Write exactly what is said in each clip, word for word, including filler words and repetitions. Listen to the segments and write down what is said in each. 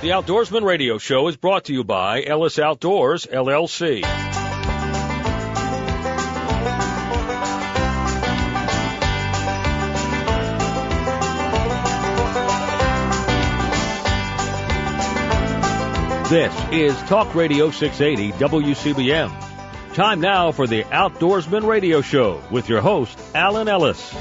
The Outdoorsman Radio Show is brought to you by Ellis Outdoors, L L C. This is Talk Radio six eighty W C B M. Time now for the Outdoorsman Radio Show with your host, Alan Ellis.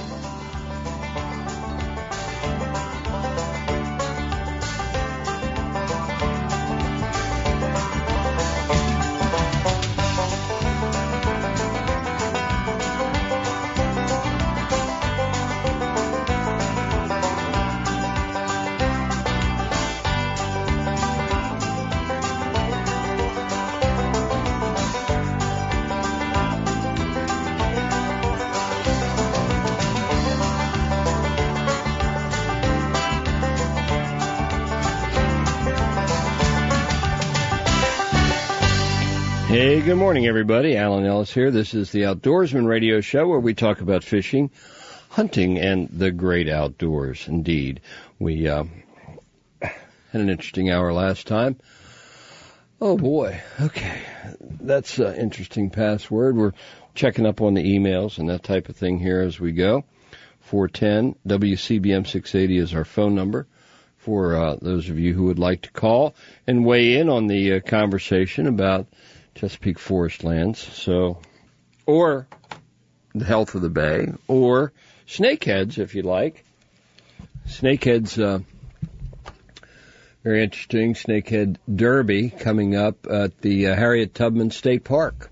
Hey, good morning, everybody. Alan Ellis here. This is the Outdoorsman Radio Show where we talk about fishing, hunting, and the great outdoors. Indeed, we uh, had an interesting hour last time. Oh, boy. Okay. That's an interesting password. We're checking up on the emails and that type of thing here as we go. four one zero W C B M six eighty is our phone number for uh, those of you who would like to call and weigh in on the uh, conversation about Chesapeake Forest lands, so, or the health of the bay, or snakeheads, if you like. Snakeheads, uh, very interesting. Snakehead Derby coming up at the uh, Harriet Tubman State Park.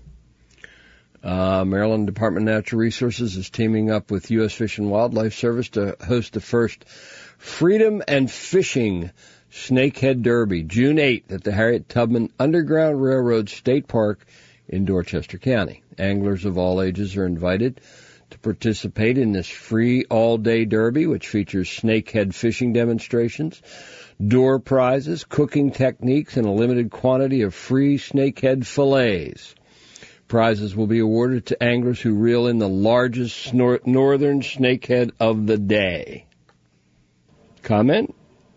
Uh, Maryland Department of Natural Resources is teaming up with U S Fish and Wildlife Service to host the first Freedom and Fishing Snakehead Derby, June eighth at the Harriet Tubman Underground Railroad State Park in Dorchester County. Anglers of all ages are invited to participate in this free all-day derby, which features snakehead fishing demonstrations, door prizes, cooking techniques, and a limited quantity of free snakehead fillets. Prizes will be awarded to anglers who reel in the largest nor- northern snakehead of the day. Comment?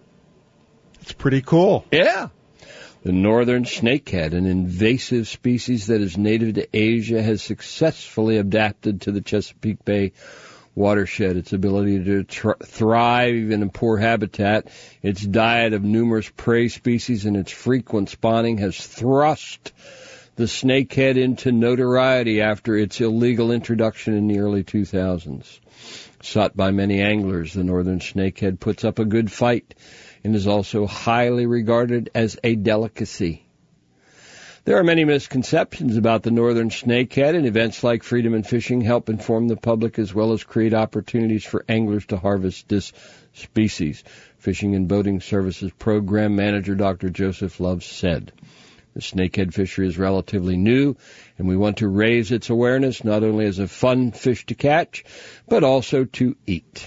It's pretty cool. Yeah. The northern snakehead, an invasive species that is native to Asia, has successfully adapted to the Chesapeake Bay watershed. Its ability to tr- thrive in a poor habitat, its diet of numerous prey species, and its frequent spawning has thrust the snakehead into notoriety after its illegal introduction in the early two thousands. Sought by many anglers, the northern snakehead puts up a good fight and is also highly regarded as a delicacy. There are many misconceptions about the northern snakehead, and events like Freedom and Fishing help inform the public as well as create opportunities for anglers to harvest this species. Fishing and Boating Services Program Manager Doctor Joseph Love said, "The snakehead fishery is relatively new, and we want to raise its awareness not only as a fun fish to catch, but also to eat."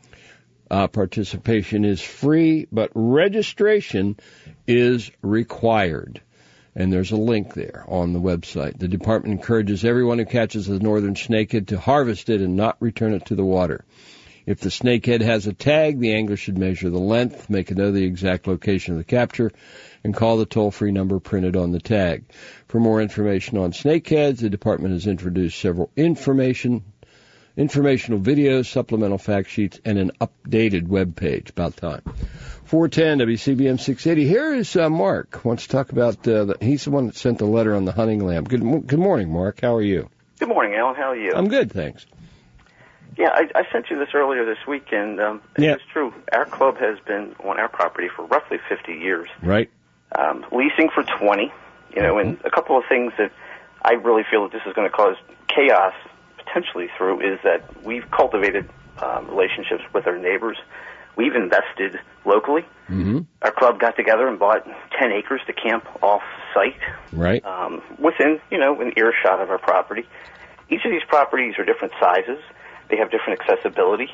Uh, participation is free, but registration is required. And there's a link there on the website. The department encourages everyone who catches the northern snakehead to harvest it and not return it to the water. If the snakehead has a tag, the angler should measure the length, make a note of the exact location of the capture, and call the toll-free number printed on the tag. For more information on snakeheads, the department has introduced several information Informational videos, supplemental fact sheets, and an updated web page. About time. four one zero W C B M six eighty. Here is uh, Mark. Wants to talk about, uh, the, he's the one that sent the letter on the hunting lamb. Good, good morning, Mark. How are you? Good morning, Alan. How are you? I'm good, thanks. Yeah, I, I sent you this earlier this week, and um, yeah. It's true. Our club has been on our property for roughly fifty years. Right. Um, leasing for twenty, you know, and a couple of things that I really feel that this is going to cause chaos potentially through is that we've cultivated um, relationships with our neighbors. We've invested locally. Mm-hmm. Our club got together and bought ten acres to camp off-site. Right. Um, within, you know, an earshot of our property. Each of these properties are different sizes. They have different accessibility.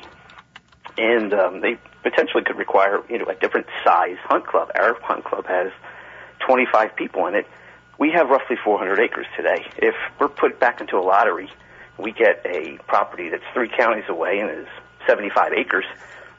And um, they potentially could require, you know, a different size hunt club. Our hunt club has twenty-five people in it. We have roughly four hundred acres today. If we're put back into a lottery, we get a property that's three counties away and is seventy-five acres,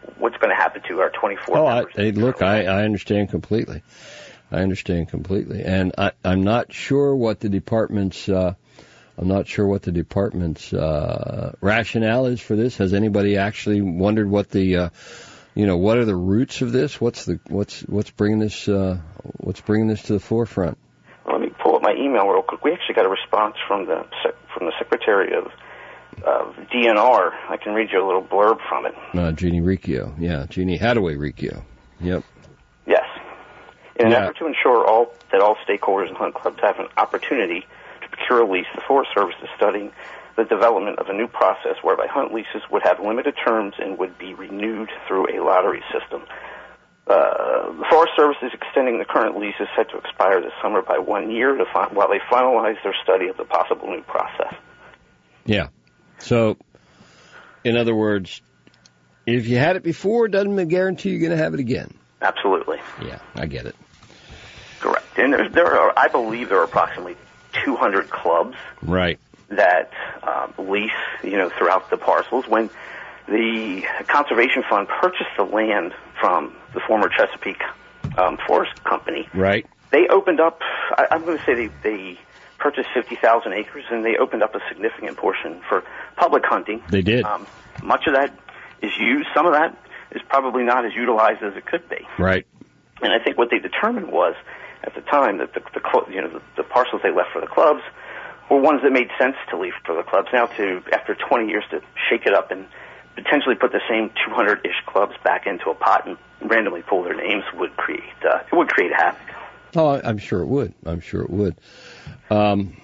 what's going to happen to our twenty-four oh, members. I, hey, look, I, I understand completely. I understand completely. And I, I'm not sure what the department's, uh, I'm not sure what the department's, uh, rationale is for this. Has anybody actually wondered what the, uh, you know, what are the roots of this? What's the, what's, what's bringing this, uh, what's bringing this to the forefront? Well, let me pull up my email real quick. We actually got a response from the, from the Secretary of, of D N R. I can read you a little blurb from it. Uh, Jeannie Riccio. Yeah, Jeannie Hadaway Riccio. Yep. Yes. In an Yeah. effort to ensure all that all stakeholders in hunt clubs have an opportunity to procure a lease, the Forest Service is studying the development of a new process whereby hunt leases would have limited terms and would be renewed through a lottery system. Uh, the Forest Service is extending the current leases set to expire this summer by one year to fi- while they finalize their study of the possible new process. Yeah. So, in other words, if you had it before, it doesn't guarantee you're going to have it again. Absolutely. Yeah, I get it. Correct. And there, there are, I believe there are approximately two hundred clubs Right. that um, lease, you know, throughout the parcels. When the Conservation Fund purchased the land from the former Chesapeake um, Forest Company, Right. they opened up, I, I'm going to say they, they purchased fifty thousand acres, and they opened up a significant portion for public hunting. They did. Um, much of that is used. Some of that is probably not as utilized as it could be. Right. And I think what they determined was, at the time, that the, the cl- you know the, the parcels they left for the clubs were ones that made sense to leave for the clubs. Now, to after twenty years, to shake it up and potentially put the same two hundred-ish clubs back into a pot and randomly pull their names would create uh, it would create havoc. Oh, I- I'm sure it would. I'm sure it would. Um,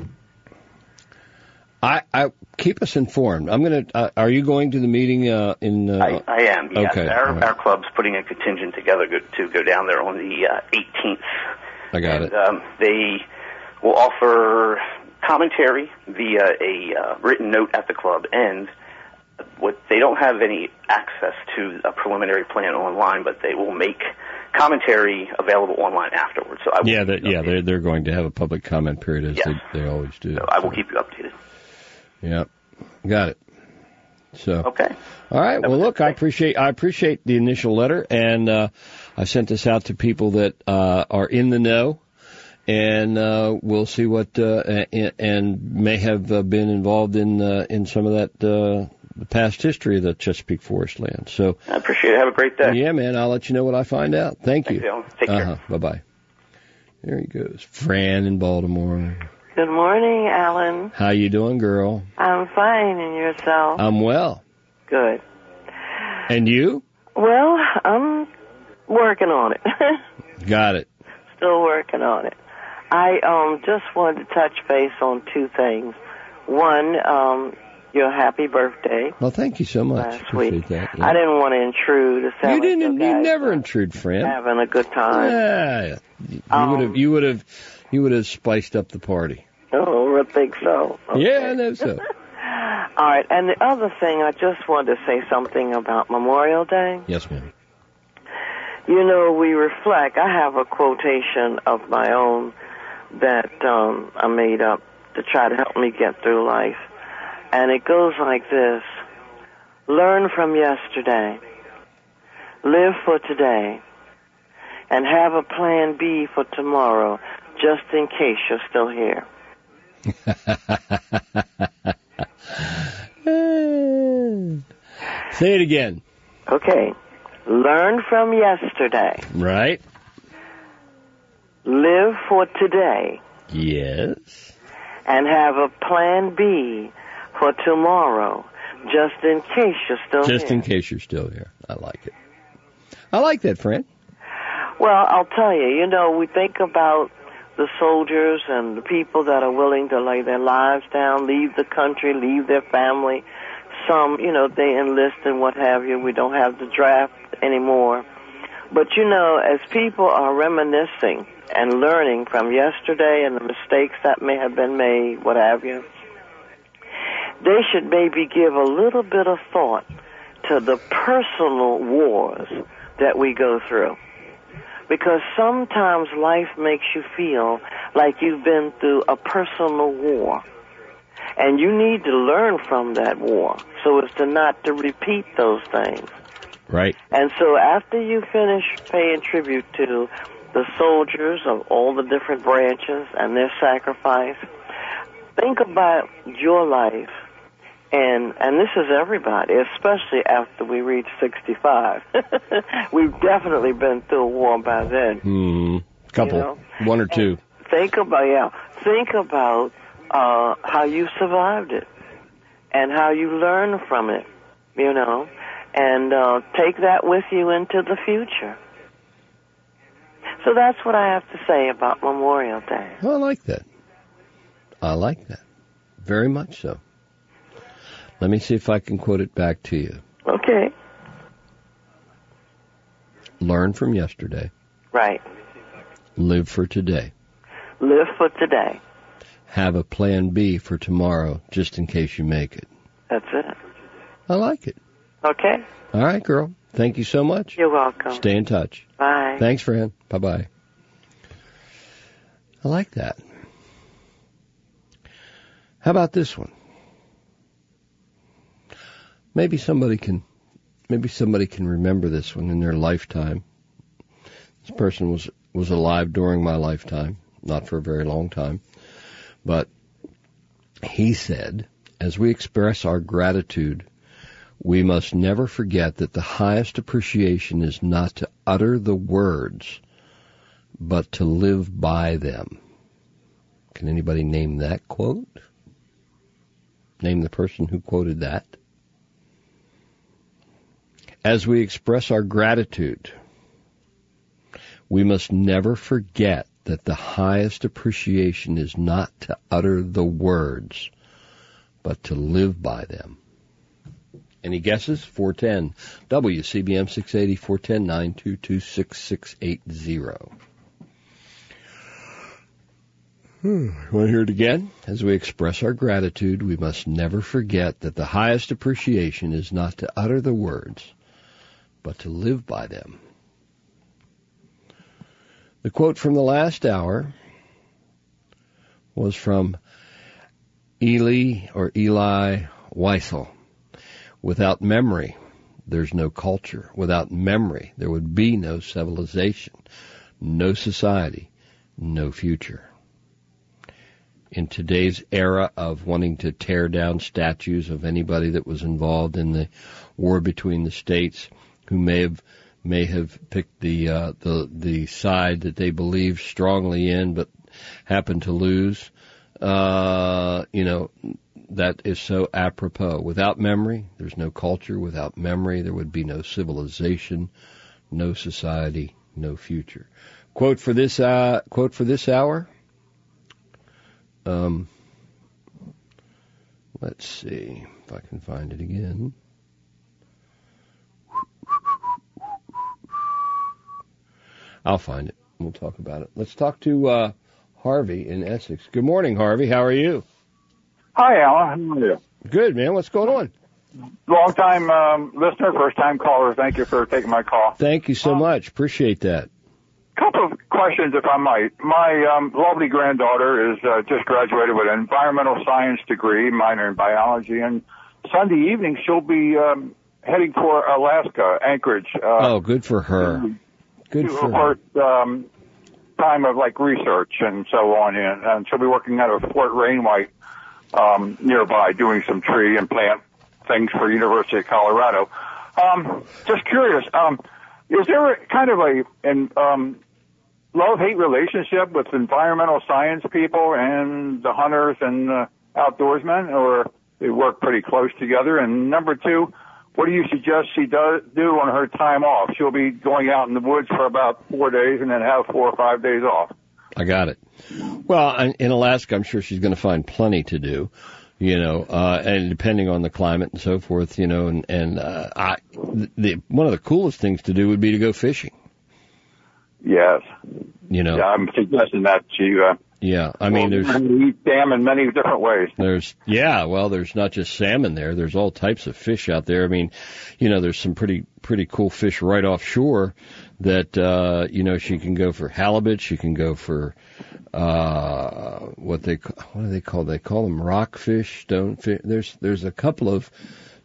I, I keep us informed. I'm gonna. Uh, are you going to the meeting uh, in? Uh, I, I am. Yes. Okay. Our, Right. our club's putting a contingent together go, to go down there on the uh, eighteenth. I got and, it. Um, they will offer commentary via a uh, written note at the club, and what they don't have any access to a preliminary plan online, but they will make commentary available online afterwards. So I will Yeah, keep that, you yeah, updated. they're they're going to have a public comment period as Yes. they, they always do. So I will keep you updated. Yeah, got it. So Okay. all right. That Well, was look, it. I appreciate I appreciate the initial letter, and uh, I sent this out to people that uh, are in the know, and uh, we'll see what uh, and, and may have uh, been involved in uh, in some of that uh, the past history of the Chesapeake Forest land. So I appreciate it. Have a great day. yeah, man, I'll let you know what I find out. Thank Thanks, you. Alan. Take care. Uh-huh. Bye bye. There he goes, Fran in Baltimore. Good morning, Alan. How you doing, girl? I'm fine, and yourself? I'm well. Good. And you? Well, I'm working on it. Got it. Still working on it. I um just wanted to touch base on two things. One, um, your happy birthday Well, thank you so much. last Appreciate week. that. I didn't want to intrude. It sounded You like didn't. you You guys never were intrude, Fran. having a good time. Yeah. You Um, would have. You would have. You would have spiced up the party. Oh, I think so. Okay. Yeah, I know so. All right, and the other thing, I just wanted to say something about Memorial Day. Yes, ma'am. You know, we reflect. I have a quotation of my own that um, I made up to try to help me get through life. And it goes like this. Learn from yesterday. Live for today. And have a plan B for tomorrow, just in case you're still here. Say it again. Okay. Learn from yesterday. Right? Live for today. Yes. And have a plan B for tomorrow, just in case you're still Just here. in case you're still here. I like it. I like that, Fran. Well, I'll tell you, you know, we think about the soldiers and the people that are willing to lay their lives down, leave the country, leave their family. Some, you know, they enlist and what have you. We don't have the draft anymore. But, you know, as people are reminiscing and learning from yesterday and the mistakes that may have been made, what have you, they should maybe give a little bit of thought to the personal wars that we go through. Because sometimes life makes you feel like you've been through a personal war. And you need to learn from that war so as to not to repeat those things. Right. And so after you finish paying tribute to the soldiers of all the different branches and their sacrifice, think about your life. And and this is everybody, especially after we reach sixty-five. We've definitely been through a war by then. Hmm. Couple. You know? One or two. And think about, yeah, think about uh, how you survived it and how you learned from it, you know, and uh, take that with you into the future. So that's what I have to say about Memorial Day. Well, I like that. I like that. Very much so. Let me see if I can quote it back to you. Okay. Learn from yesterday. Right. Live for today. Live for today. Have a plan B for tomorrow, just in case you make it. That's it. I like it. Okay. All right, girl. Thank you so much. You're welcome. Stay in touch. Bye. Thanks, friend. Bye-bye. I like that. How about this one? Maybe somebody can, maybe somebody can remember this one in their lifetime. This person was, was alive during my lifetime, not for a very long time, but he said, as we express our gratitude, we must never forget that the highest appreciation is not to utter the words, but to live by them. Can anybody name that quote? Name the person who quoted that. As we express our gratitude, we must never forget that the highest appreciation is not to utter the words, but to live by them. Any guesses? four one zero W C B M six eighty, four one zero, nine two two, six six eight zero. Hmm. Want to hear it again? As we express our gratitude, we must never forget that the highest appreciation is not to utter the words, but to live by them. The quote from the last hour was from Eli or Eli Wiesel. Without memory, there's no culture. Without memory, there would be no civilization, no society, no future. In today's era of wanting to tear down statues of anybody that was involved in the war between the states, who may have may have picked the uh, the the side that they believe strongly in, but happened to lose, uh, you know, that is so apropos. Without memory, there's no culture. Without memory, there would be no civilization, no society, no future. Quote for this uh, quote for this hour. Um, let's see if I can find it again. I'll find it. We'll talk about it. Let's talk to uh, Harvey in Essex. Good morning, Harvey. How are you? Hi, Alan. How are you? Good, man. What's going on? Long-time um, listener, first-time caller. Thank you for taking my call. Thank you so um, much. Appreciate that. Couple of questions, if I might. My um, lovely granddaughter is uh, just graduated with an environmental science degree, minor in biology, and Sunday evening she'll be um, heading for Alaska, Anchorage. Uh, oh, good for her. Good for her. Her um, time of like research and so on, and, and she'll be working at a Fort Rainwhite um, nearby, doing some tree and plant things for University of Colorado. Um, just curious, um, is there a kind of a an um, love-hate relationship with environmental science people and the hunters and uh, outdoorsmen, or they work pretty close together? And number two, what do you suggest she does do on her time off? She'll be going out in the woods for about four days and then have four or five days off. I got it. Well, in Alaska, I'm sure she's going to find plenty to do, you know, uh, and depending on the climate and so forth, you know, and, and uh, I, the, one of the coolest things to do would be to go fishing. Yes. You know. Yeah, I'm suggesting that she, uh, yeah, I mean, well, there's eat salmon in many different ways. There's, yeah, well, there's not just salmon there. There's all types of fish out there. I mean, you know, there's some pretty, pretty cool fish right offshore that, uh, you know, she can go for halibut. She can go for, uh, what they, what do they call, they call them rockfish, stonefish. There's, there's a couple of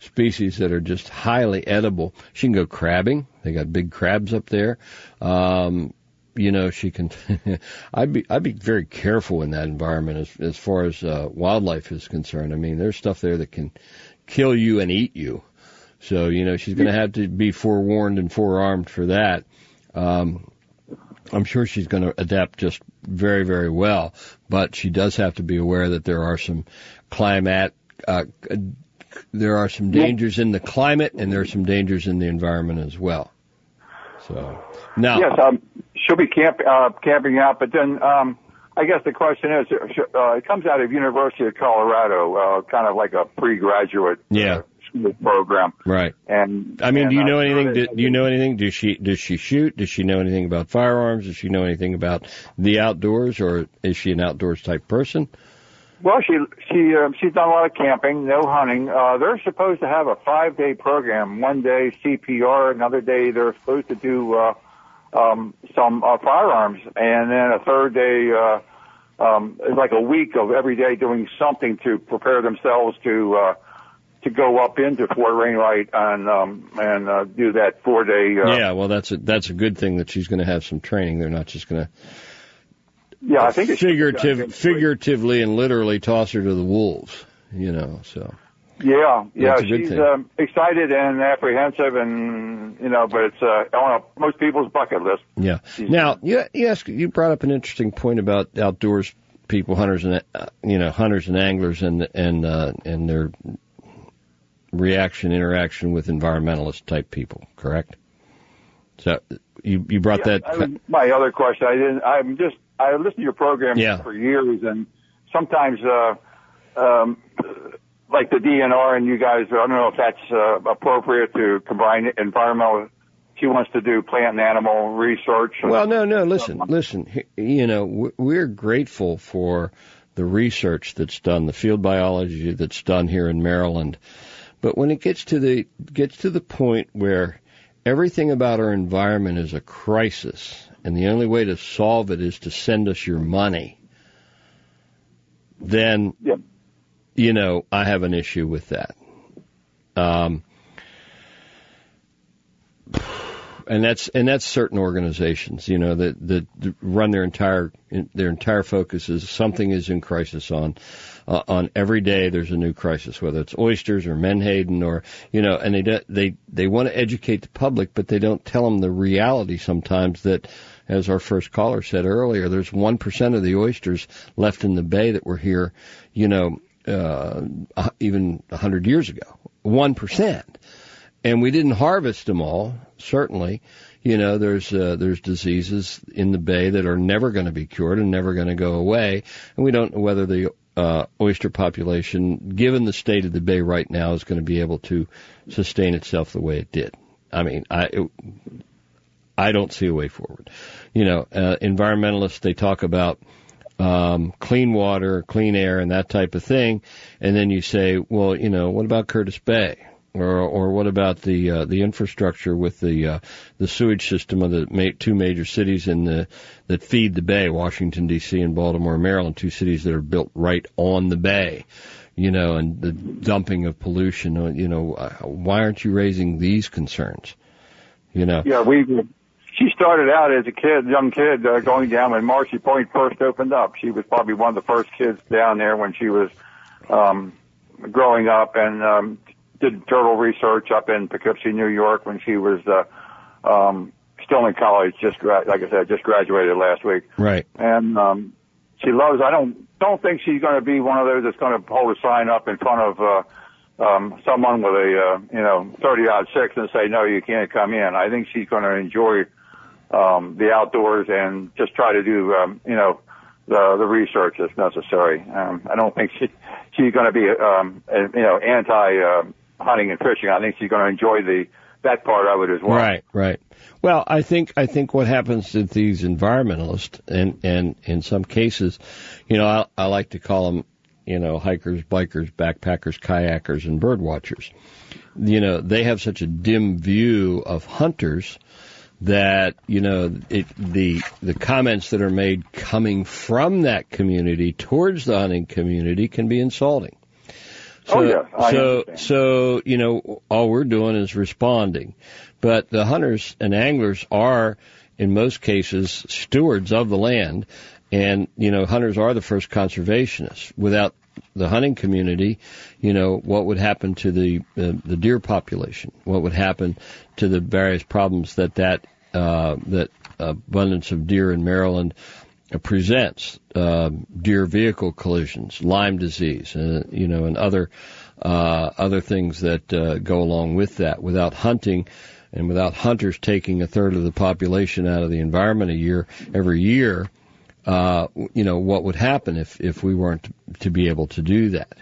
species that are just highly edible. She can go crabbing. They got big crabs up there. Um, you know, she can. I'd be I'd be very careful in that environment as as far as uh, wildlife is concerned. I mean, there's stuff there that can kill you and eat you. So, you know, she's going to have to be forewarned and forearmed for that. Um, I'm sure she's going to adapt just very, very well, but she does have to be aware that there are some climate, uh, there are some dangers in the climate, and there are some dangers in the environment as well. So now, yes, um, she'll be camp, uh, camping out, but then um, I guess the question is, uh, it comes out of University of Colorado, uh, kind of like a pre-graduate. Yeah. Uh, program, right? And I mean, and do you know uh, anything? Do, do you know anything? Does she does she shoot? Does she know anything about firearms? Does she know anything about the outdoors, or is she an outdoors type person? Well, she she um, she's done a lot of camping, no hunting. Uh, they're supposed to have a five day program. One day C P R, another day they're supposed to do uh, um, some uh, firearms, and then a third day. Uh, um, it's like a week of every day doing something to prepare themselves to. Uh, to go up into Fort Wainwright and um, and uh, do that four day. Uh, yeah, well, that's a that's a good thing that she's going to have some training. They're not just going to. Yeah, I think it's figurative, figuratively and literally toss her to the wolves. You know, so. Yeah, yeah, that's a good she's thing. um, excited and apprehensive, and you know, but it's uh, on a, most people's bucket list. Yeah. She's, now, you you ask, you brought up an interesting point about outdoors people, hunters and uh, you know, hunters and anglers, and and uh, and their reaction, interaction with environmentalist type people, correct? So you you brought yeah, that. I, my other question, I didn't. I'm just I listened to your program yeah. for years, and sometimes, uh, um, like the D N R, and you guys, I don't know if that's uh, appropriate to combine environmental. She wants to do plant and animal research. Well, no, no. Listen, listen. You know, we're grateful for the research that's done, the field biology that's done here in Maryland. But when it gets to the gets to the point where everything about our environment is a crisis, and the only way to solve it is to send us your money, then, yep. you know, I have an issue with that. Um, and that's and that's certain organizations, you know, that that run their entire their entire focus is something is in crisis on. Uh, on every day there's a new crisis, whether it's oysters or menhaden or, you know, and they they they want to educate the public, but they don't tell them the reality sometimes that, as our first caller said earlier, there's one percent of the oysters left in the bay that were here, you know, uh, even one hundred years ago. one percent. And we didn't harvest them all, certainly. You know, there's uh, there's diseases in the bay that are never going to be cured and never going to go away, and we don't know whether the Uh, oyster population, given the state of the bay right now, is going to be able to sustain itself the way it did. I mean, I it, I don't see a way forward. You know, uh, environmentalists, they talk about um, clean water, clean air, and that type of thing, and then you say, well, you know, what about Curtis Bay? Or, or what about the uh, the infrastructure with the uh, the sewage system of the ma- two major cities in the that feed the bay, Washington D C and Baltimore, Maryland, two cities that are built right on the bay, you know, and the dumping of pollution. You know, why aren't you raising these concerns? You know. Yeah, we. She started out as a kid, young kid, uh, going down when Marcy Point first opened up. She was probably one of the first kids down there when she was um, growing up, and um, did turtle research up in Poughkeepsie, New York, when she was uh, um, still in college. Just gra- like I said, just graduated last week. Right. And um, she loves. I don't don't think she's going to be one of those that's going to hold a sign up in front of uh, um, someone with a uh, you know thirty odd six and say no, you can't come in. I think she's going to enjoy um, the outdoors and just try to do um, you know the the research that's necessary. Um, I don't think she she's going to be um, you know anti. Uh, hunting and fishing. I think she's going to enjoy the that part of it as well. Right, right. Well, I think I think what happens to these environmentalists, and and in some cases, you know, I, I like to call them, you know, hikers, bikers, backpackers, kayakers, and bird watchers. You know, they have such a dim view of hunters that, you know, it, the the comments that are made coming from that community towards the hunting community can be insulting. So, oh, yes, I so, understand. so, you know, all we're doing is responding. But the hunters and anglers are, in most cases, stewards of the land. And, you know, hunters are the first conservationists. Without the hunting community, you know, what would happen to the uh, the deer population? What would happen to the various problems that that uh, that abundance of deer in Maryland presents? Uh, deer vehicle collisions, Lyme disease, uh, you know, and other uh, other things that uh, go along with that. Without hunting, and without hunters taking a third of the population out of the environment a year every year. Uh, you know, what would happen if, if we weren't to be able to do that?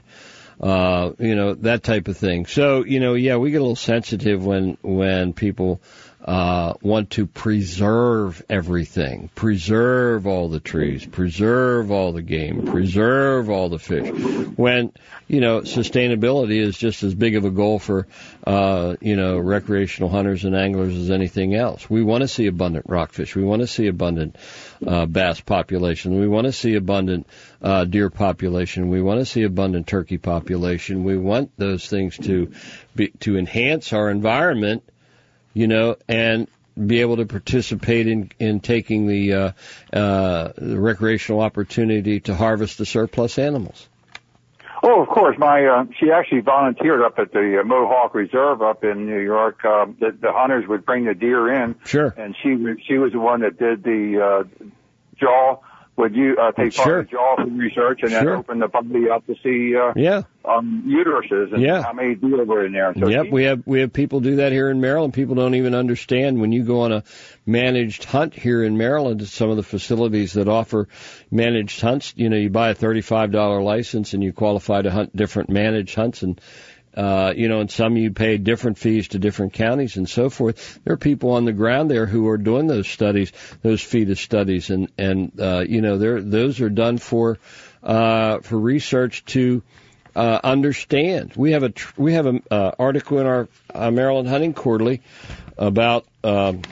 Uh, you know, that type of thing. So, you know, yeah, we get a little sensitive when, when people, uh, want to preserve everything, preserve all the trees, preserve all the game, preserve all the fish. When, you know, sustainability is just as big of a goal for, uh, you know, recreational hunters and anglers as anything else. We want to see abundant rockfish. We want to see abundant, uh, bass population. We want to see abundant, uh, deer population. We want to see abundant turkey population. We want those things to be, to enhance our environment, you know, and be able to participate in, in taking the, uh, uh, the recreational opportunity to harvest the surplus animals. Oh, of course. My uh, she actually volunteered up at the uh, Mohawk Reserve up in New York. Uh, the, the hunters would bring the deer in, sure, and she she was the one that did the uh, jaw. Would you uh, take part sure. of the jaw for research and sure. then open the body up to see uh, yeah. um, uteruses and yeah. how many deer were in there? So yep, she, we have we have people do that here in Maryland. People don't even understand when you go on a managed hunt here in Maryland. Some of the facilities that offer managed hunts, you know, you buy a thirty-five dollars license and you qualify to hunt different managed hunts, and uh, you know, and some you pay different fees to different counties and so forth. There are people on the ground there who are doing those studies, those fetus studies, and and uh, you know, they're, those are done for uh, for research to uh, understand. We have a tr- we have an uh, article in our uh, Maryland Hunting Quarterly about um,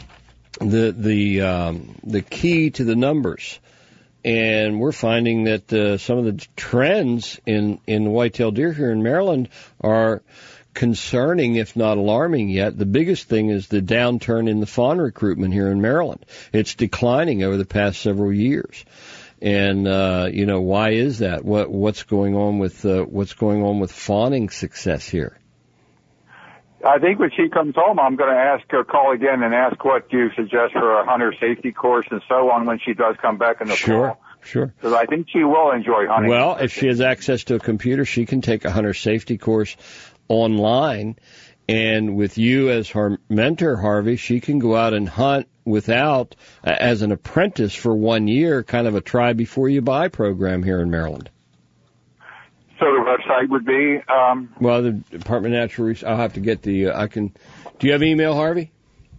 the the um, the key to the numbers. And we're finding that uh, some of the trends in, in whitetail deer here in Maryland are concerning, if not alarming yet. The biggest thing is the downturn in the fawn recruitment here in Maryland. It's declining over the past several years. And, uh, you know, why is that? What, what's going on with, uh, what's going on with fawning success here? I think when she comes home, I'm going to ask her, call again and ask what you suggest for a hunter safety course and so on when she does come back in the sure, fall. Sure, Because I think she will enjoy hunting. Well, if she has access to a computer, she can take a hunter safety course online. And with you as her mentor, Harvey, she can go out and hunt without, as an apprentice for one year, kind of a try before you buy program here in Maryland. So the website would be? Um, well, the Department of Natural Resources, I'll have to get the, uh, I can, do you have email, Harvey?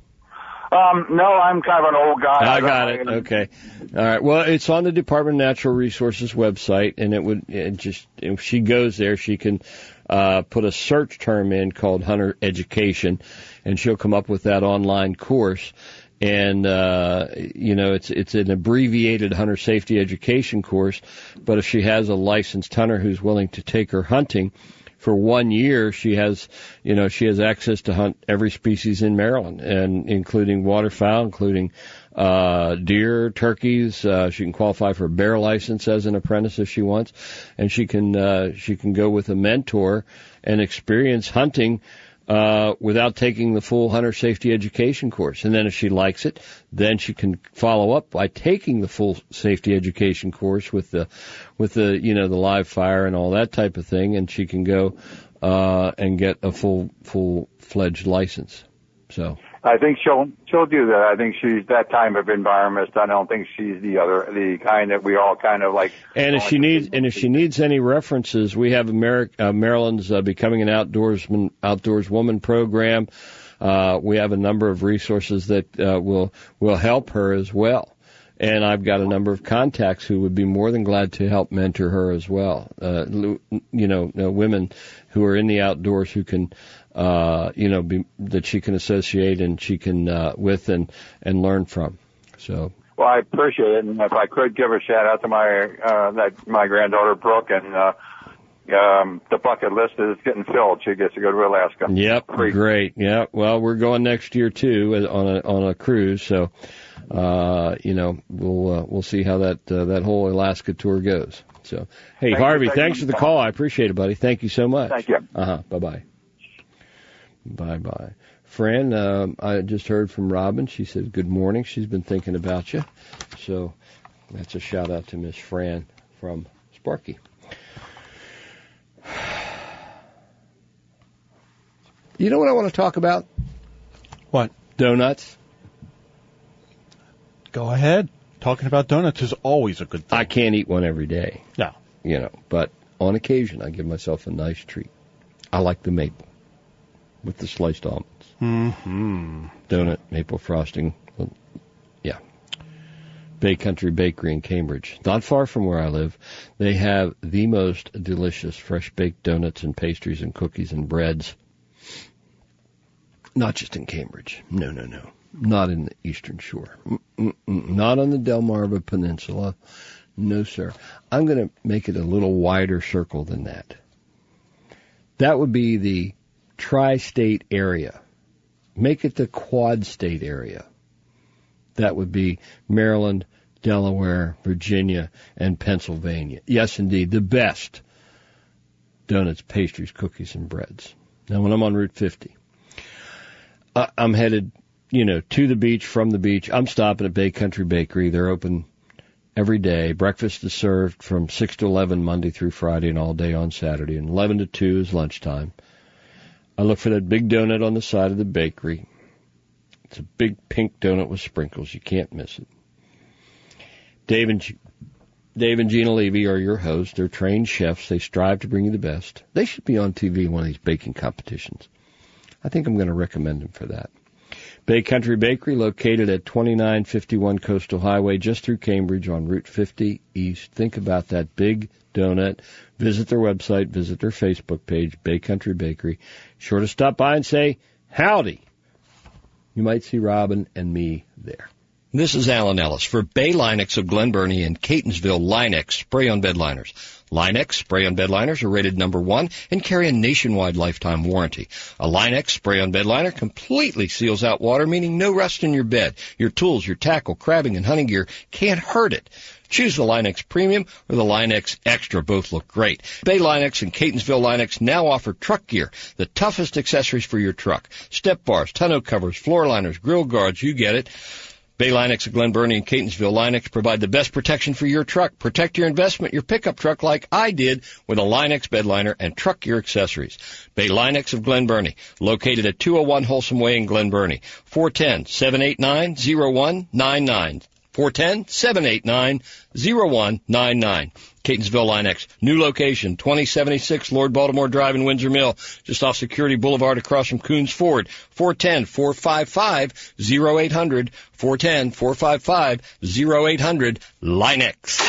Um, no, I'm kind of an old guy. I got it. Okay. All right. Well, it's on the Department of Natural Resources website, and it would it just, if she goes there, she can uh, put a search term in called Hunter Education, and she'll come up with that online course. And, uh, you know, it's, it's an abbreviated hunter safety education course, but if she has a licensed hunter who's willing to take her hunting for one year, she has, you know, she has access to hunt every species in Maryland, and including waterfowl, including, uh, deer, turkeys. Uh, she can qualify for a bear license as an apprentice if she wants, and she can, uh, she can go with a mentor and experience hunting Uh, without taking the full hunter safety education course. And then if she likes it, then she can follow up by taking the full safety education course with the, with the, you know, the live fire and all that type of thing, and she can go, uh, and get a full, full-fledged license. So. I think she'll, she'll do that. I think she's that type of environment. I don't think she's the other, the kind that we all kind of like. And if she needs, and if she needs any references, we have Ameri- uh, Maryland's uh, Becoming an Outdoorsman, Outdoors Woman program. Uh, we have a number of resources that, uh, will, will help her as well. And I've got a number of contacts who would be more than glad to help mentor her as well. Uh, you know, women who are in the outdoors who can, uh, you know, be, that she can associate and she can, uh, with and, and learn from. So. Well, I appreciate it. And if I could give a shout out to my, uh, that, my granddaughter Brooke, and, uh, um, the bucket list is getting filled. She gets to go to Alaska. Yep, Free. Great. Yeah, well, we're going next year too on a on a cruise. So, uh, you know, we'll uh, we'll see how that uh, that whole Alaska tour goes. So, hey, Thank Harvey, you, thanks for the call. I appreciate it, buddy. Thank you so much. Thank you. Uh huh. Bye bye. Bye bye. Fran, um, I just heard from Robin. She said good morning. She's been thinking about you. So that's a shout out to Miss Fran from Sparky. You know what I want to talk about? What? Donuts. Go ahead. Talking about donuts is always a good thing. I can't eat one every day. No. You know, but on occasion I give myself a nice treat. I like the maple with the sliced almonds. Mm-hmm. Donut, maple frosting. Yeah. Bay Country Bakery in Cambridge. Not far from where I live. They have the most delicious fresh baked donuts and pastries and cookies and breads. Not just in Cambridge. No, no, no. Not in the Eastern Shore. Mm-mm-mm. Not on the Delmarva Peninsula. No, sir. I'm going to make it a little wider circle than that. That would be the tri-state area. Make it the quad-state area. That would be Maryland, Delaware, Virginia, and Pennsylvania. Yes, indeed, the best donuts, pastries, cookies, and breads. Now, when I'm on Route fifty, I'm headed, you know, to the beach, from the beach. I'm stopping at Bay Country Bakery. They're open every day. Breakfast is served from six to eleven Monday through Friday and all day on Saturday. And eleven to two is lunchtime. I look for that big donut on the side of the bakery. It's a big pink donut with sprinkles. You can't miss it. Dave and, G- Dave and Gina Levy are your hosts. They're trained chefs. They strive to bring you the best. They should be on T V in one of these baking competitions. I think I'm going to recommend them for that. Bay Country Bakery, located at twenty-nine fifty-one Coastal Highway, just through Cambridge on Route fifty East. Think about that big donut. Visit their website, visit their Facebook page, Bay Country Bakery. Sure to stop by and say, howdy. You might see Robin and me there. This is Alan Ellis for Bay Linux of Glen Burnie and Catonsville Linux spray-on bed liners. Linux spray-on bed liners are rated number one and carry a nationwide lifetime warranty. A Linux spray-on bed liner completely seals out water, meaning no rust in your bed. Your tools, your tackle, crabbing, and hunting gear can't hurt it. Choose the Linux Premium or the Linux Extra. Both look great. Bay Linux and Catonsville Linux now offer truck gear, the toughest accessories for your truck. Step bars, tonneau covers, floor liners, grill guards, you get it. Bay Linux of Glen Burnie and Catonsville Linux provide the best protection for your truck. Protect your investment, your pickup truck, like I did with a Linux bed liner and truck gear accessories. Bay Linux of Glen Burnie, located at two oh one Wholesome Way in Glen Burnie. four one zero, seven eight nine, zero one nine nine. four one zero, seven eight nine, zero one nine nine. Catonsville Linux, new location, twenty seventy-six Lord Baltimore Drive in Windsor Mill, just off Security Boulevard across from Coons Ford. four one zero, four five five, zero eight zero zero. four one zero, four five five, zero eight zero zero. Linux.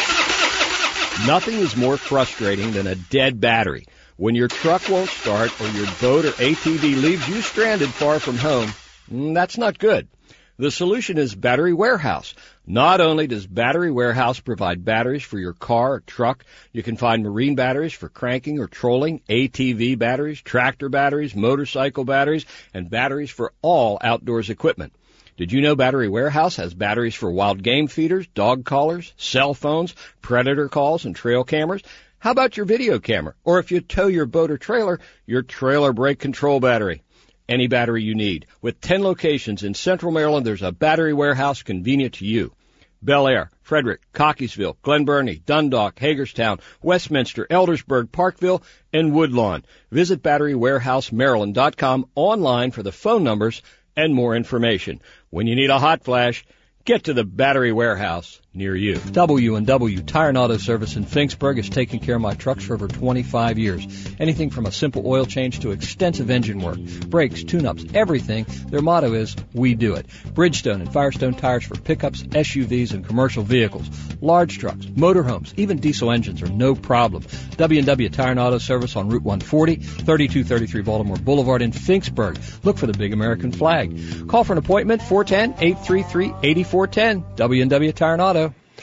Nothing is more frustrating than a dead battery. When your truck won't start or your boat or A T V leaves you stranded far from home, that's not good. The solution is Battery Warehouse. Not only does Battery Warehouse provide batteries for your car or truck, you can find marine batteries for cranking or trolling, A T V batteries, tractor batteries, motorcycle batteries, and batteries for all outdoors equipment. Did you know Battery Warehouse has batteries for wild game feeders, dog collars, cell phones, predator calls, and trail cameras? How about your video camera? Or if you tow your boat or trailer, your trailer brake control battery. Any battery you need. With ten locations in Central Maryland, there's a Battery Warehouse convenient to you. Bel Air, Frederick, Cockeysville, Glen Burnie, Dundalk, Hagerstown, Westminster, Eldersburg, Parkville, and Woodlawn. Visit battery warehouse maryland dot com online for the phone numbers and more information. When you need a hot flash, get to the Battery Warehouse near you. W and W Tire and Auto Service in Finksburg has taken care of my trucks for over twenty-five years. Anything from a simple oil change to extensive engine work, brakes, tune-ups, everything. Their motto is, we do it. Bridgestone and Firestone tires for pickups, S U Vs, and commercial vehicles. Large trucks, motorhomes, even diesel engines are no problem. W and W Tire and Auto Service on Route one forty, thirty-two thirty-three Baltimore Boulevard in Finksburg. Look for the big American flag. Call for an appointment, four one zero, eight three three, eight four one zero. W and W Tire and Auto.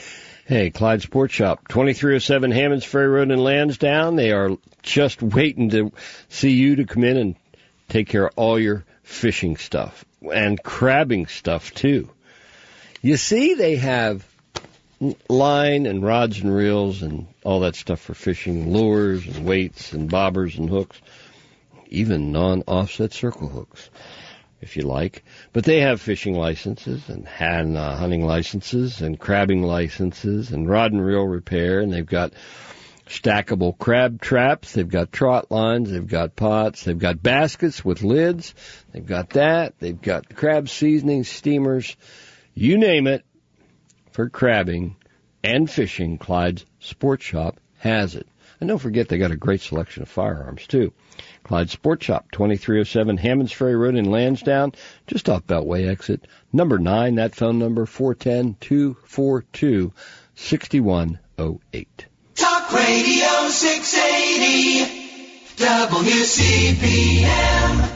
Hey, Clyde Sports Shop, twenty-three oh seven Hammonds Ferry Road in Lansdowne. They are just waiting to see you to come in and take care of all your fishing stuff and crabbing stuff, too. You see, they have line and rods and reels and all that stuff for fishing, lures and weights and bobbers and hooks, even non-offset circle hooks, if you like. But they have fishing licenses and hand, uh, hunting licenses and crabbing licenses and rod and reel repair, and they've got stackable crab traps, they've got trot lines, they've got pots, they've got baskets with lids, they've got that, they've got crab seasoning, steamers, you name it, for crabbing and fishing, Clyde's Sports Shop has it. And don't forget, they got a great selection of firearms, too. Clyde Sports Shop, twenty-three oh seven Hammonds Ferry Road in Lansdowne, just off Beltway exit. Number nine, that phone number, four one zero, two four two, six one zero eight. Talk Radio six eighty, W C P M.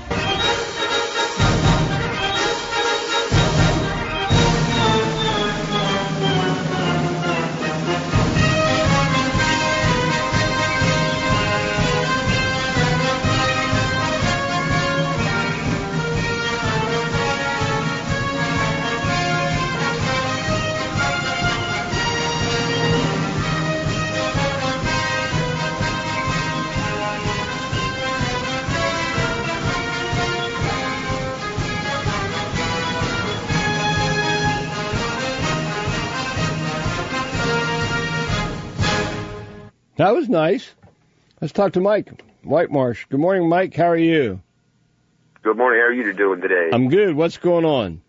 That was nice. Let's talk to Mike Whitemarsh. Good morning, Mike. How are you? Good morning. How are you doing today? I'm good. What's going on?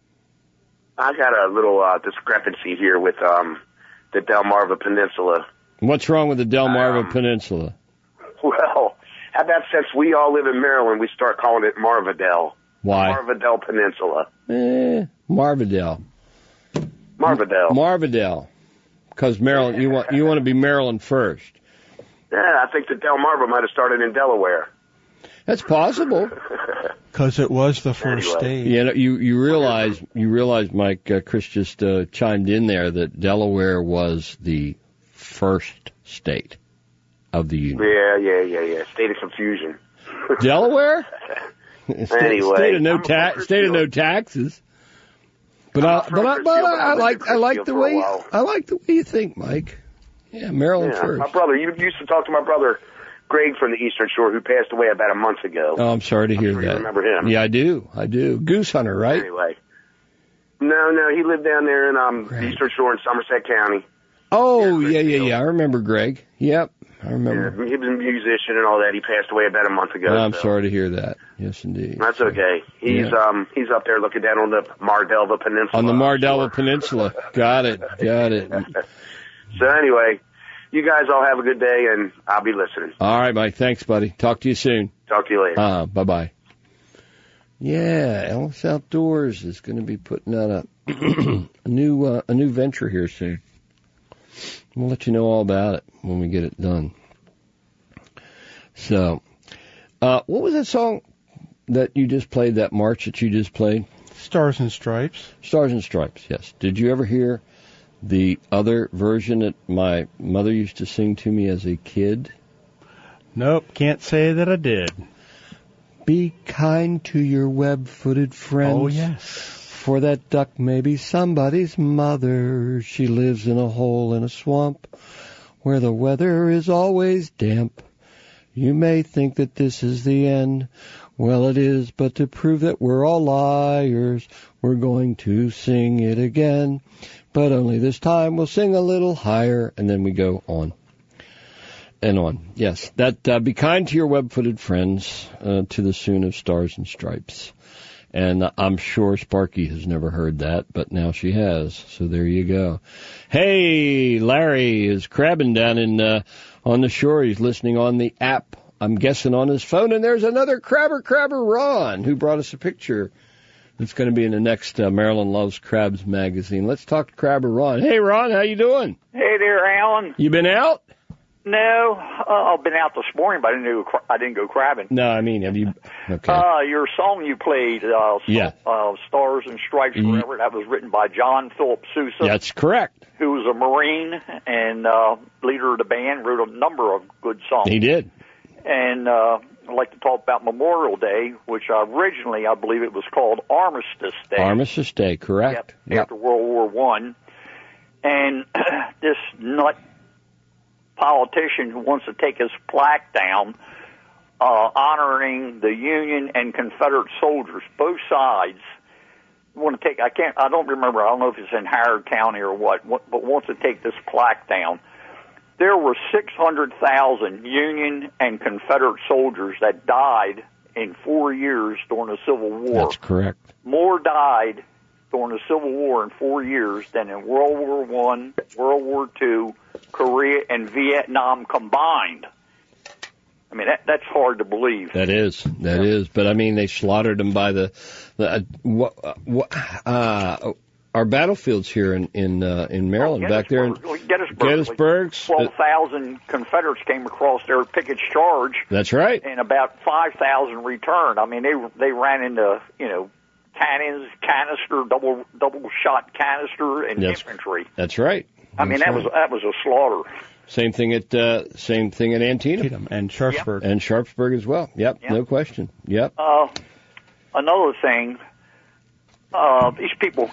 I got a little uh, discrepancy here with um, the Delmarva Peninsula. What's wrong with the Delmarva um, Peninsula? Well, how about since we all live in Maryland, we start calling it Marvadale? Why? Marvadale Peninsula. Eh, Marvadale. Marvadale. Marvadale. Because Maryland, you want you want to be Maryland first. Yeah, I think the Delmarva might have started in Delaware. That's possible. Because it was the first Anyway. state. You know, you you realize you realize, Mike, uh, Chris just uh, chimed in there that Delaware was the first state of the union. Yeah, yeah, yeah, yeah. State of confusion. Delaware? State, Anyway, state of no I'm a tax, state of no taxes. But I, from but I, but Chrisfield, I, but I I lived like in I like Chrisfield the for a way while. I like the way you think, Mike. Yeah, Maryland Yeah, first. my brother. You used to talk to my brother Greg from the Eastern Shore, who passed away about a month ago. Oh, I'm sorry to hear sure you that. remember him. Yeah, I do. I do. Goose hunter, right? Anyway. No, no, he lived down there in um, the Right. Eastern Shore in Somerset County. Oh, Yeah, yeah, yeah, Greg yeah. I remember Greg. Yep, I Yeah, remember. he was a musician and all that. He passed away about a month ago. I'm so. sorry to hear that. Yes, indeed. That's okay. He's Yeah. um he's up there looking down on the Mardelva Peninsula. On the Mardelva Peninsula. Got it. Got it. So anyway, you guys all have a good day, and I'll be listening. All right, Mike. Thanks, buddy. Talk to you soon. Talk to you later. Uh, bye-bye. Yeah, Ellis Outdoors is going to be putting out a, a new uh, a new venture here soon. We'll let you know all about it when we get it done. So, uh, what was that song that you just played, that march that you just played? Stars and Stripes. Stars and Stripes, yes. Did you ever hear the other version that my mother used to sing to me as a kid? Nope, can't say that I did. Be kind to your web-footed friends. Oh, yes. For that duck may be somebody's mother. She lives in a hole in a swamp where the weather is always damp. You may think that this is the end. Well, it is, but to prove that we're all liars, we're going to sing it again. But only this time we'll sing a little higher, and then we go on and on. Yes, that uh, be kind to your web-footed friends uh, to the tune of Stars and Stripes. And uh, I'm sure Sparky has never heard that, but now she has. So there you go. Hey, Larry is crabbing down in uh, on the shore. He's listening on the app, I'm guessing on his phone. And there's another crabber, crabber Ron, who brought us a picture that's going to be in the next uh, Maryland Loves Crabs magazine. Let's talk to Crabber Ron. Hey, Ron, how you doing? Hey there, Alan. You been out? No, uh, I've been out this morning, but I didn't go. cra- I didn't go crabbing. No, I mean, have you? Okay. Uh, your song you played, uh, Yeah. uh, "Stars and Stripes Ye- Forever," that was written by John Philip Sousa. That's correct. Who was a Marine and uh, leader of the band, wrote a number of good songs. He did. And uh, I'd like to talk about Memorial Day, which originally I believe it was called Armistice Day. Armistice Day, correct. Yep, after World War One. And this nut politician who wants to take his plaque down, uh, honoring the Union and Confederate soldiers, both sides. Want to take? I can't. I don't remember. I don't know if it's in Howard County or what, but wants to take this plaque down. There were six hundred thousand Union and Confederate soldiers that died in four years during the Civil War. That's correct. More died during the Civil War in four years than in World War One, World War Two, Korea, and Vietnam combined. I mean, that, that's hard to believe. That is, that is. But I mean, they slaughtered them by the, the uh, what, what, uh, our battlefields here in in uh, in Maryland, oh, back there in Gettysburg. Gettysburg's. Twelve thousand Confederates came across their Pickett's Charge. That's right. And about five thousand returned. I mean, they they ran into you know cannons, canister, double double shot canister, and That's, infantry. That's right. I mean, that was that was a slaughter. Same thing at uh, same thing at Antietam. Antietam and Sharpsburg. And Sharpsburg as well. Yep, Yep. no question. Yep. Uh, another thing, uh, these people,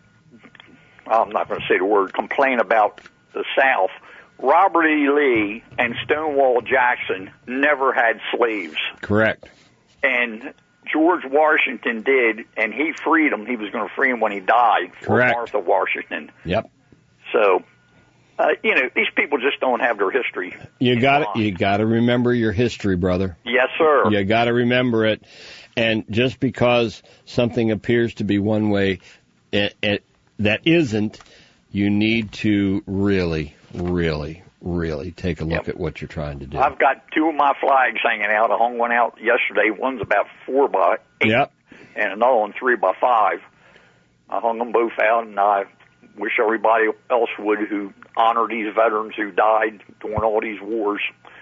I'm not going to say the word, complain about the South. Robert E. Lee and Stonewall Jackson never had slaves. Correct. And George Washington did, and he freed them. He was going to free them when he died. Correct. For Martha Washington. Yep. So, uh, you know, these people just don't have their history. You got you got to remember your history, brother. Yes, sir. You got to remember it. And just because something appears to be one way, it, it, that isn't, you need to really, really, really take a look Yep. at what you're trying to do. I've got two of my flags hanging out. I hung one out yesterday. One's about four by eight, Yep. and another one three by five. I hung them both out, and I wish everybody else would who honor these veterans who died during all these wars.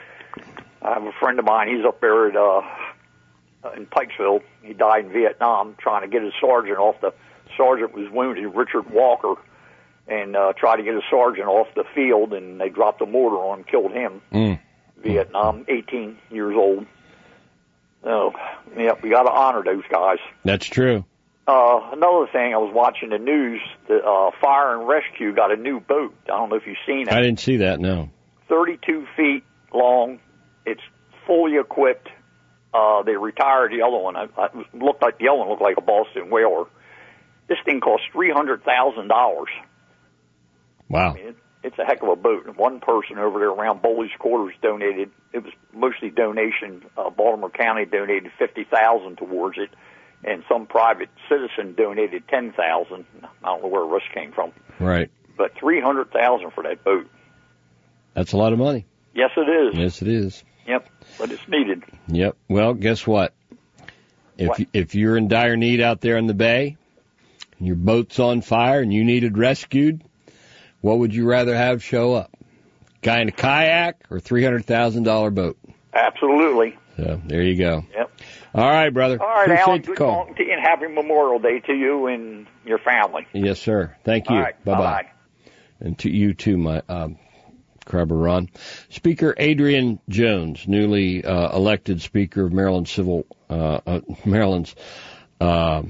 I have a friend of mine. He's up there at uh, in Pikesville. He died in Vietnam trying to get his sergeant off. The sergeant was wounded, Richard Walker, and uh, tried to get his sergeant off the field, and they dropped a mortar on him, killed him. Mm. Vietnam, eighteen years old. So, yeah, we got to honor those guys. That's true. Uh, another thing, I was watching the news. The uh, Fire and Rescue got a new boat. I don't know if you've seen it. I didn't see that, no. thirty-two feet long. It's fully equipped. Uh, they retired the other one. I, I it looked like the other one looked like a Boston whaler. This thing cost three hundred thousand dollars. Wow. I mean, it, it's a heck of a boat. And one person over there around Bowley's Quarters donated. It was mostly donation. Uh, Baltimore County donated fifty thousand dollars towards it, and some private citizen donated ten thousand dollars. I don't know where the rest came from. Right. But three hundred thousand dollars for that boat. That's a lot of money. Yes, it is. Yes, it is. Yep, but it's needed. Yep. Well, guess what? If What? if you're in dire need out there in the bay, and your boat's on fire and you needed rescued, what would you rather have show up? Guy in a kayak or three hundred thousand dollar boat? Absolutely. So there you go. Yep. All right, brother. All right, Appreciate Alan. the Good call. talking to you, and happy Memorial Day to you and your family. Yes, sir. Thank you. All right. Bye-bye. Bye-bye. And to you too, my um, Crabber Ron. Speaker Adrian Jones, newly uh, elected Speaker of Maryland Civil uh, uh, Maryland's uh,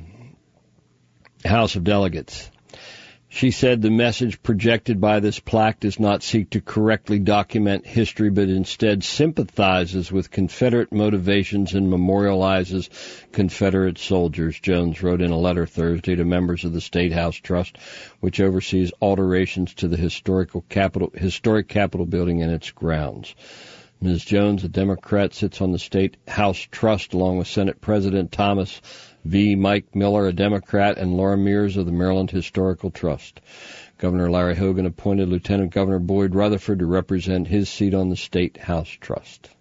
House of Delegates. She said the message projected by this plaque does not seek to correctly document history, but instead sympathizes with Confederate motivations and memorializes Confederate soldiers. Jones wrote in a letter Thursday to members of the State House Trust, which oversees alterations to the historical Capitol, historic Capitol building and its grounds. Miz Jones, a Democrat, sits on the State House Trust along with Senate President Thomas V. Mike Miller, a Democrat, and Laura Mears of the Maryland Historical Trust. Governor Larry Hogan appointed Lieutenant Governor Boyd Rutherford to represent his seat on the State House Trust.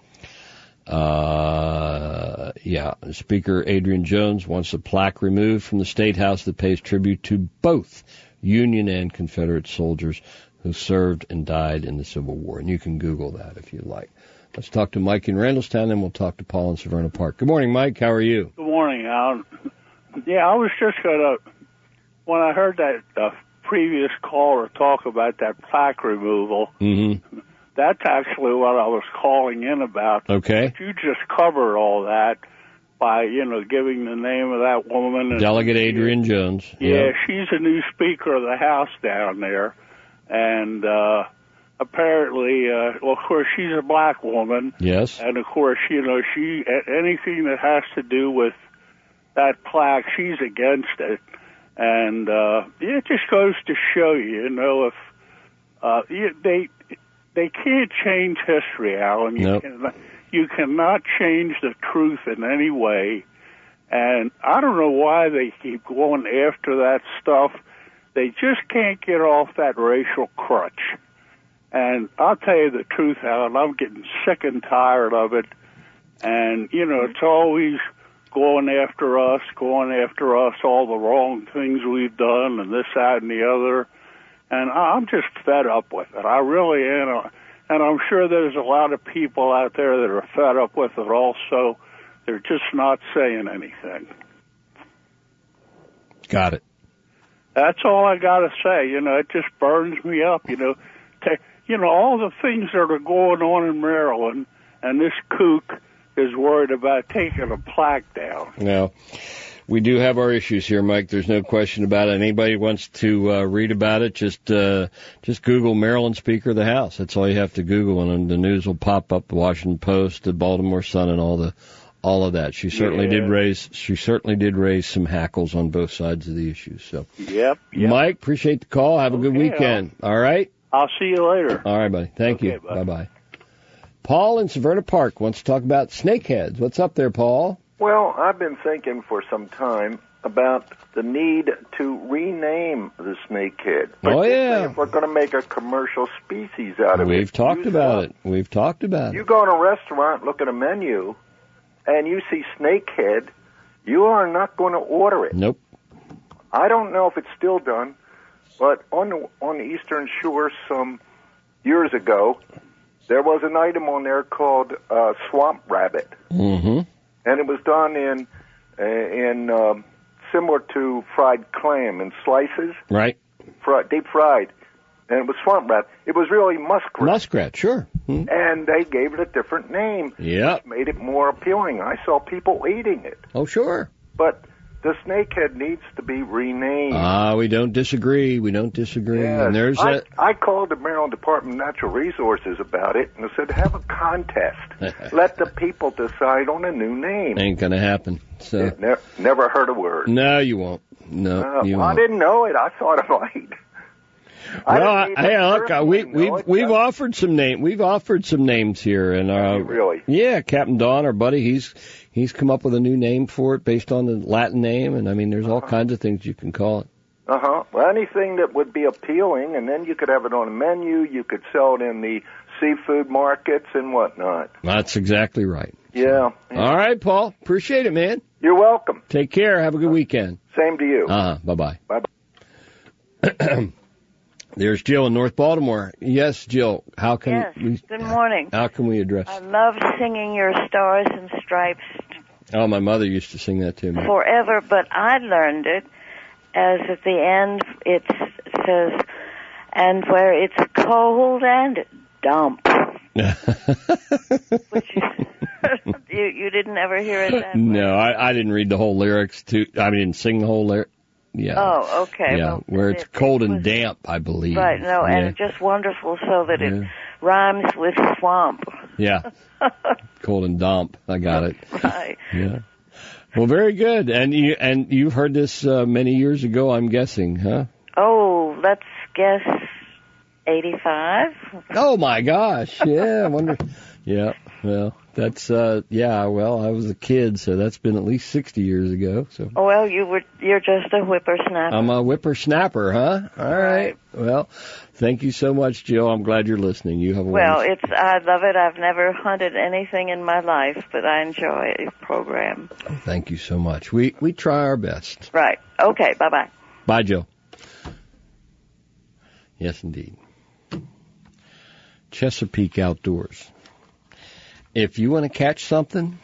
Uh, yeah, Speaker Adrian Jones wants a plaque removed from the State House that pays tribute to both Union and Confederate soldiers who served and died in the Civil War. And you can Google that if you like. Let's talk to Mike in Randallstown, and we'll talk to Paul in Severna Park. Good morning, Mike. How are you? Good morning, Alan. Yeah, I was just going to, when I heard that uh, previous caller talk about that plaque removal, mm-hmm. that's actually what I was calling in about. Okay. But you just covered all that by, you know, giving the name of that woman. And Delegate Adrienne Jones. Yeah, yeah, she's a new Speaker of the House down there. And uh, apparently, uh, well, of course, she's a black woman. Yes. And, of course, you know, she anything that has to do with that plaque, she's against it. And uh, it just goes to show you, you know, if uh, you, they they can't change history, Alan. You, nope. cannot, you cannot change the truth in any way. And I don't know why they keep going after that stuff. They just can't get off that racial crutch. And I'll tell you the truth, Alan, I'm getting sick and tired of it. And, you know, it's always going after us, going after us, all the wrong things we've done and this, that, and the other. And I'm just fed up with it. I really am. And I'm sure there's a lot of people out there that are fed up with it also. They're just not saying anything. Got it. That's all I got to say. You know, it just burns me up, you know. To, you know, all the things that are going on in Maryland, and this kook is worried about taking a plaque down. No. We do have our issues here, Mike. There's no question about it. Anybody wants to uh, read about it, just uh, just Google Maryland Speaker of the House. That's all you have to Google, and the news will pop up, the Washington Post, the Baltimore Sun, and all the all of that. She certainly yeah. did raise she certainly did raise some hackles on both sides of the issue. So, yep, yep. Mike, appreciate the call. Have a good Okay, weekend. I'll, all right? I'll see you later. All right, buddy. Thank okay, you. Bye bye. Paul in Severna Park wants to talk about snakeheads. What's up there, Paul? Well, I've been thinking for some time about the need to rename the snakehead. Oh, yeah. If we're going to make a commercial species out of We've it. We've talked Use about up. it. We've talked about you it. You go in a restaurant, look at a menu, and you see snakehead, you are not going to order it. Nope. I don't know if it's still done, but on the, on the Eastern Shore some years ago, there was an item on there called uh, swamp rabbit. Mm-hmm. And it was done in in um, similar to fried clam in slices, right? Fried, deep fried, and it was swamp rabbit. It was really muskrat. Muskrat, sure. Mm-hmm. And they gave it a different name. Yeah, made it more appealing. I saw people eating it. Oh, sure. But the snakehead needs to be renamed. Ah, uh, we don't disagree. We don't disagree. Yes. And there's I, a... I called the Maryland Department of Natural Resources about it, and I said, have a contest. Let the people decide on a new name. Ain't gonna happen. So yeah, ne- never heard a word. No, you won't. No, uh, you well, won't. I didn't know it. I thought it might. Well, I hey, look, uh, we, we've we've offered some name. We've offered some names here, and uh, really, yeah, Captain Don, our buddy, he's he's come up with a new name for it based on the Latin name, and I mean, there's all uh-huh. kinds of things you can call it. Uh huh. Well, anything that would be appealing, and then you could have it on a menu. You could sell it in the seafood markets and whatnot. That's exactly right. Yeah. So, all right, Paul. Appreciate it, man. You're welcome. Take care. Have a good weekend. Same to you. Uh huh. Bye bye. Bye bye. There's Jill in North Baltimore. Yes, Jill. How can yes. we? Good morning. How can we address? I love singing your Stars and Stripes. Oh, my mother used to sing that to me. Forever, but I learned it as at the end it says, and where it's cold and damp. Which is, you you didn't ever hear it that No, way? I, I didn't read the whole lyrics. To I didn't sing the whole lyric. Yeah. Oh, okay. Yeah, well, where it's it, cold it and was, damp, I believe. Right. No, yeah. and just wonderful, so that yeah. it rhymes with swamp. Yeah. Cold and damp. I got it. Right. Yeah. Well, very good. And you and you've heard this uh, many years ago, I'm guessing, huh? Oh, let's guess eighty-five. Oh my gosh! Yeah, I wonder. Yeah, well, that's uh, yeah. Well, I was a kid, so that's been at least sixty years ago. So. Oh, well, you were you're just a whippersnapper. I'm a whippersnapper, huh? All right. right. Well, thank you so much, Jill. I'm glad you're listening. You have a well. wonderful... It's I love it. I've never hunted anything in my life, but I enjoy the program. Thank you so much. We we try our best. Right. Okay. Bye bye. Bye, Jill. Yes, indeed. Chesapeake Outdoors. If you want to catch something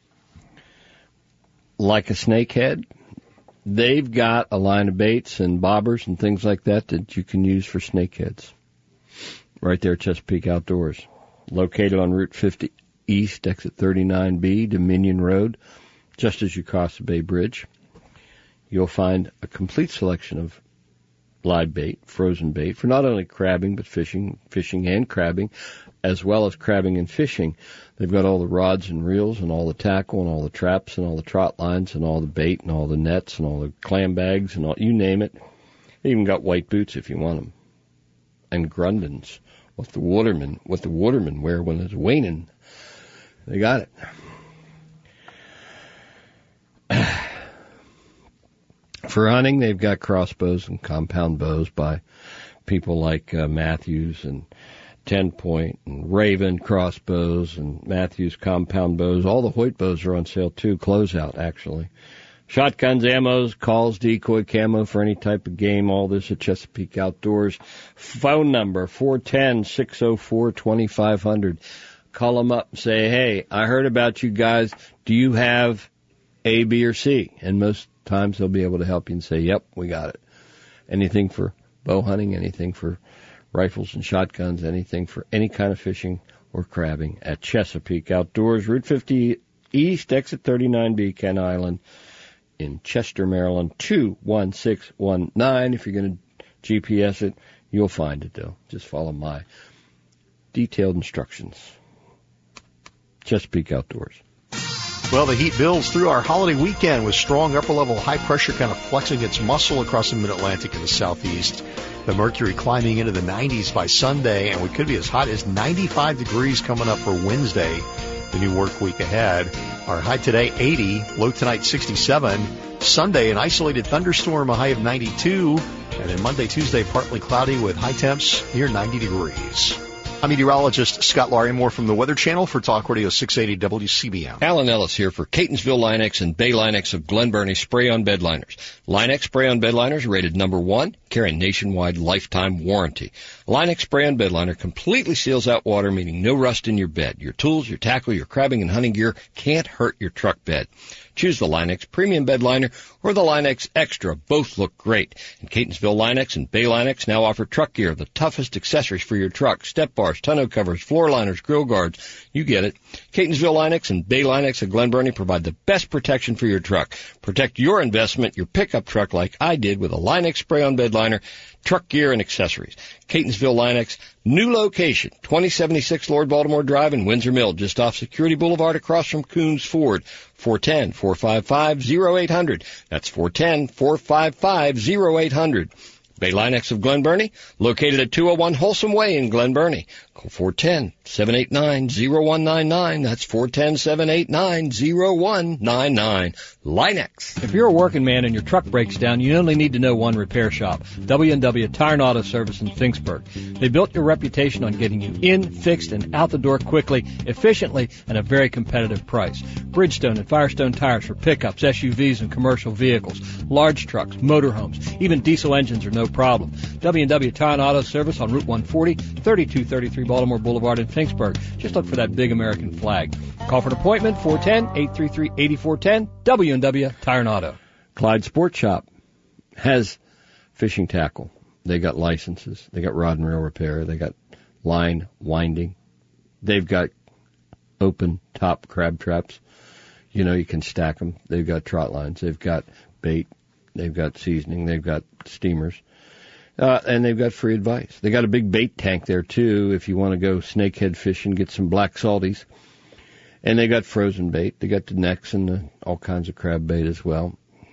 like a snakehead, they've got a line of baits and bobbers and things like that that you can use for snakeheads. Right there at Chesapeake Outdoors. Located on Route fifty East, exit thirty-nine B, Dominion Road, just as you cross the Bay Bridge. You'll find a complete selection of live bait, frozen bait, for not only crabbing, but fishing, fishing and crabbing, as well as crabbing and fishing. They've got all the rods and reels and all the tackle and all the traps and all the trot lines and all the bait and all the nets and all the clam bags and all, you name it. They even got white boots if you want them. And Grundens, what the watermen, what the watermen wear when it's waning. They got it. For hunting, they've got crossbows and compound bows by people like uh, Matthews and Ten Point and Raven crossbows and Matthews compound bows. All the Hoyt bows are on sale too. Closeout, actually. Shotguns, ammos, calls, decoy, camo for any type of game. All this at Chesapeake Outdoors. Phone number four one zero, six zero four, two five zero zero. Call them up and say, hey, I heard about you guys. Do you have A, B, or C? And most times they'll be able to help you and say, yep, we got it. Anything for bow hunting, anything for rifles and shotguns, anything for any kind of fishing or crabbing at Chesapeake Outdoors, Route fifty East, exit thirty-nine B, Ken Island, in Chester, Maryland, two one six one nine. If you're going to G P S it, you'll find it, though. Just follow my detailed instructions. Chesapeake Outdoors. Well, the heat builds through our holiday weekend with strong upper-level high pressure kind of flexing its muscle across the mid-Atlantic and the southeast. The mercury climbing into the nineties by Sunday, and we could be as hot as ninety-five degrees coming up for Wednesday, the new work week ahead. Our high today, eighty, low tonight, sixty-seven. Sunday, an isolated thunderstorm, a high of ninety-two. And then Monday, Tuesday, partly cloudy with high temps near ninety degrees. I'm meteorologist Scott Larimore from the Weather Channel for Talk Radio six eighty W C B M. Alan Ellis here for Catonsville Line-X and Bay Line-X of Glen Burnie Spray-On Bed Liners. Line-X Spray-On Bed Liners rated number one, carry a nationwide lifetime warranty. Line-X Spray-On Bed Liner completely seals out water, meaning no rust in your bed. Your tools, your tackle, your crabbing and hunting gear can't hurt your truck bed. Choose the Line-X Premium Bed Liner or the Line-X Extra. Both look great. And Catonsville Line-X and Bay Line-X now offer truck gear, the toughest accessories for your truck. Step bars, tonneau covers, floor liners, grill guards. You get it. Catonsville Line-X and Bay Line-X of Glen Burnie provide the best protection for your truck. Protect your investment, your pickup truck, like I did with a Line-X Spray-On Bed Liner, truck gear, and accessories. Catonsville Line-X, new location, twenty seventy-six Lord Baltimore Drive in Windsor Mill, just off Security Boulevard across from Coons Ford. four one zero, four five five, zero eight zero zero. That's four one zero, four five five, zero eight zero zero. Bay Line-X of Glen Burnie, located at two oh one Wholesome Way in Glen Burnie. Call four one zero, seven eight nine, zero one nine nine. That's four one zero, seven eight nine, zero one nine nine. Line-X. If you're a working man and your truck breaks down, you only need to know one repair shop, W and W Tire and Auto Service in Finksburg. They built your reputation on getting you in, fixed, and out the door quickly, efficiently, at a very competitive price. Bridgestone and Firestone tires for pickups, S U Vs, and commercial vehicles, large trucks, motorhomes, even diesel engines are no problem. W and W Tire and Auto Service on Route one forty, thirty-two thirty-three Baltimore Boulevard in Finksburg. Just look for that big American flag. Call for an appointment, four one zero, eight three three, eight four one zero, W and W Tire and Auto. Clyde Sport Shop has fishing tackle. They got licenses. They got rod and reel repair. They got line winding. They've got open top crab traps. You know, you can stack them. They've got trot lines. They've got bait. They've got seasoning. They've got steamers. Uh, and they've got free advice. They got a big bait tank there, too, if you want to go snakehead fishing, get some black salties. And they got frozen bait. They got the necks and the, all kinds of crab bait as well.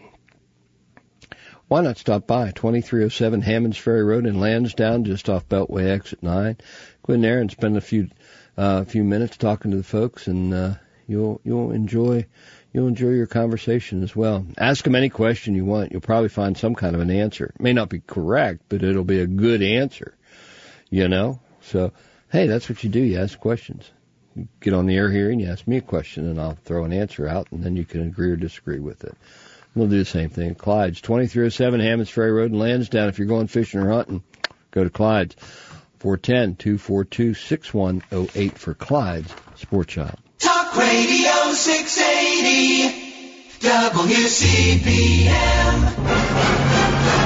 Why not stop by? twenty-three oh seven Hammonds Ferry Road in Lansdowne, just off Beltway Exit nine. Go in there and spend a few uh, few minutes talking to the folks, and uh, you'll you'll enjoy you'll enjoy your conversation as well. Ask them any question you want. You'll probably find some kind of an answer. It may not be correct, but it'll be a good answer. You know? So, hey, that's what you do. You ask questions. You get on the air here and you ask me a question, and I'll throw an answer out, and then you can agree or disagree with it. We'll do the same thing at Clyde's. twenty-three oh seven Hammonds Ferry Road in Lansdowne. If you're going fishing or hunting, go to Clyde's. four one zero, two four two, six one zero eight for Clyde's Sports Shop. Talk Radio six eighty, W C P M.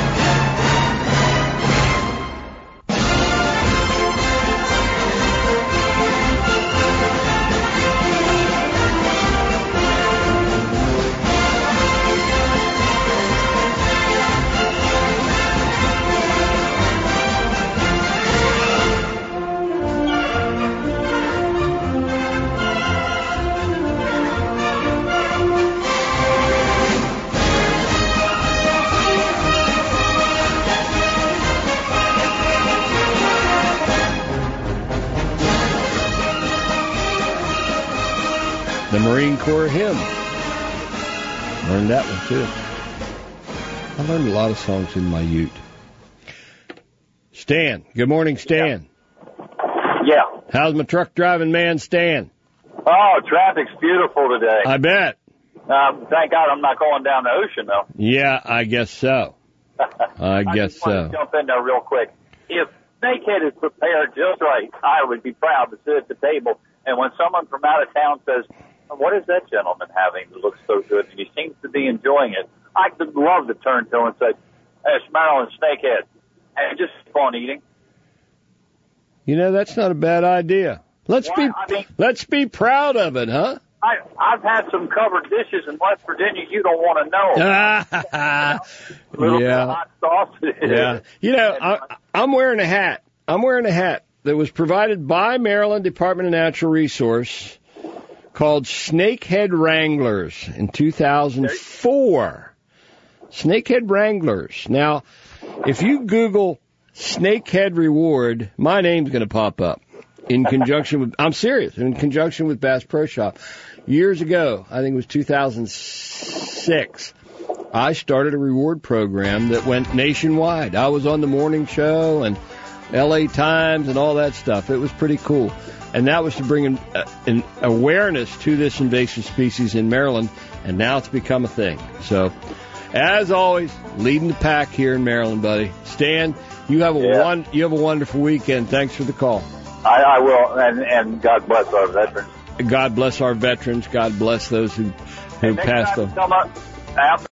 The Marine Corps hymn. Learned that one, too. I learned a lot of songs in my ute. Stan. Good morning, Stan. Yeah. How's my truck driving man, Stan? Oh, traffic's beautiful today. I bet. Um, thank God I'm not going down the ocean, though. Yeah, I guess so. I guess I just want so. to jump in there real quick. If Snakehead is prepared just right, I would be proud to sit at the table. And when someone from out of town says, what is that gentleman having that looks so good? And he seems to be enjoying it. I would love to turn to him and say, hey, it's Maryland Snakehead. And just keep on eating. You know, that's not a bad idea. Let's Why? be I mean, let's be proud of it, huh? I, I've had some covered dishes in West Virginia you don't want to know. yeah. A little bit of hot sauce. Yeah. You know, I, I'm wearing a hat. I'm wearing a hat that was provided by Maryland Department of Natural Resource called Snakehead Wranglers in two thousand four. Snakehead Wranglers. Now, if you Google Snakehead Reward, my name's going to pop up in conjunction with, I'm serious, in conjunction with Bass Pro Shop. Years ago, I think it was two thousand six, I started a reward program that went nationwide. I was on the morning show and L A Times and all that stuff. It was pretty cool. And that was to bring an, uh, an awareness to this invasive species in Maryland, and now it's become a thing. So, as always, leading the pack here in Maryland, buddy. Stan, you have a Yeah. one, you have a wonderful weekend. Thanks for the call. I, I will, and, and God bless our veterans. God bless our veterans. God bless those who, who Next passed time on. you come up,